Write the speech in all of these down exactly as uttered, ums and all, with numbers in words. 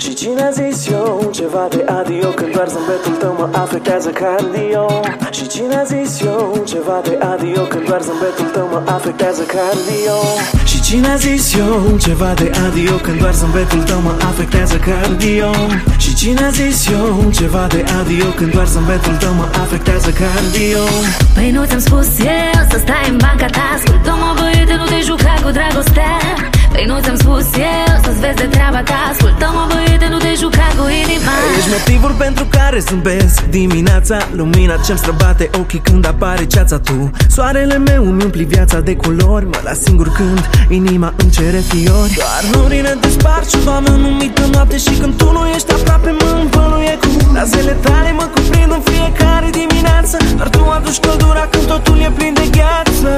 Și cine a zis eu ceva de adio când doar zâmbetul tău mă afectează cardio? Și cine a zis eu ceva de adio când doar zâmbetul tău mă afectează cardio? Și cine a zis eu ceva de adio când doar zâmbetul tău mă afectează cardio? Și cine a zis eu ceva de adio când doar zâmbetul tău mă afectează cardio? Păi nu ți-am spus eu să stai în banca ta? Ascultă-mă băiete, nu te juca cu dragostea. Păi nu ți-am spus eu să-ți vezi de treaba ta? Ascultă-mă băiete, nu te juca cu inima. Ești motivul pentru care zâmbesc dimineața, lumina ce-mi străbate ochii când apare ceața tu. Soarele meu îmi umpli viața de culori, mă las singur când inima îmi cere fiori. Doar norile despart ceva mă numită noapte și când tu nu ești aproape mă învăluie cu razele tale, mă cuprind în fiecare dimineață. Doar tu aduci căldura când totul e plin de gheață.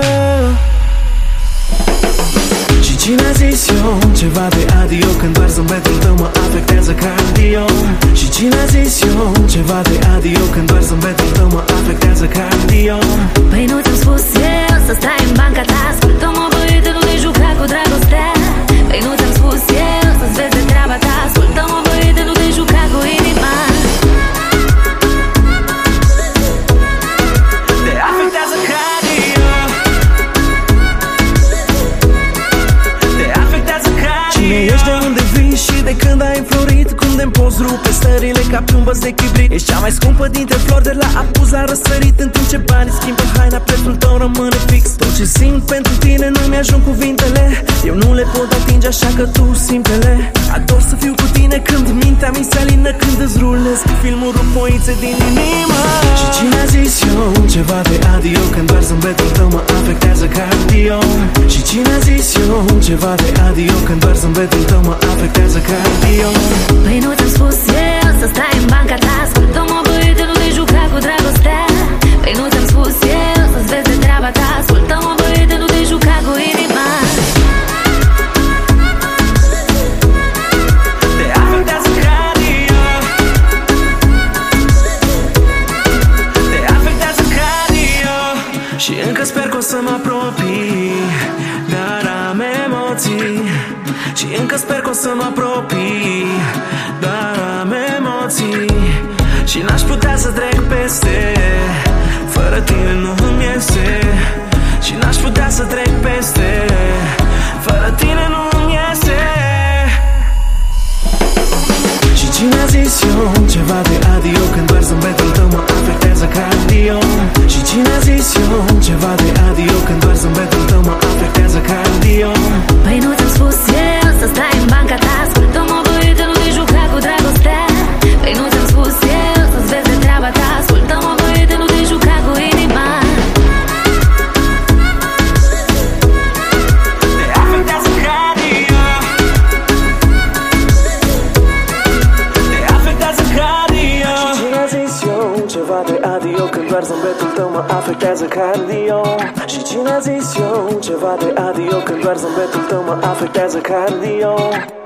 Și cine a zis eu ceva de adio când doar zâmbetul tău mă afectează cardio? Și cine a zis eu ceva de adio când doar zâmbetul tău mă afectează cardio? Păi nu ți-am spus eu să stai în banca ta? Ascultă-mă băiete, nu te juca cu dragostea. Păi nu ți-am spus eu să-ți vezi de treaba ta? Ascultă-mă băiete, nu te juca cu inima. Te afectează cardio. Cine ești, de unde vii și de când ai înflorit? Cum de-mi poți rupe stările ca pe un băț de chibrit? Ești cea mai scumpă dintre flori, de la apus la răsărit. În timp ce banii schimbă haina, prețul tău rămâne fix. Tot ce simt pentru tine nu-mi ajung cuvintele, eu nu le pot atinge, așa că tu simte-le. Ador să fiu cu tine când mintea mi se alină, când îți rulez cu filmul rupoițe din inimă. Și cine a zis eu ceva de adio când doar zâmbetul tău mă afectează cardio? Și cine a zis eu ceva de adio când doar zâmbetul tău mă afectează cardio? Păi nu ți-am spus eu să stai în banca ta? Ascultă-mă băiete, nu te juca cu dragostea. Păi nu ți-am spus eu să-ți vezi de treaba ta? Ascultă-mă băiete, nu te juca cu inima. Te afectează cardio. Te afectează cardio. Și încă sper că o să mă apropii, dar am emoții. Și încă sper că o să mă apropii, dar am emoții. Și n-aș putea să trec peste, fără tine nu îmi iese. Și n-aș putea să trec peste, fără tine nu îmi iese. Și cine a zis eu ceva de adio când doar zâmbetul tău mă afectează cardio? Și cine a zis eu ceva de adio când doar zâmbetul tău mă afectează cardio? Păi nu ți-am spus eu să stai în banca ta? Ascultă-mă băiete, nu te juca cu dragostea. Păi nu ți-am spus eu să-ți vezi de treaba ta? Ascultă-mă băiete, nu te juca cu inima. Te afectează cardio. Te afectează cardio. Și cine a zis eu ceva de adio când doar zâmbetul tău mă afectează cardio? Și cine a zis eu ceva de adio când doar zâmbetul tău mă afectează cardio?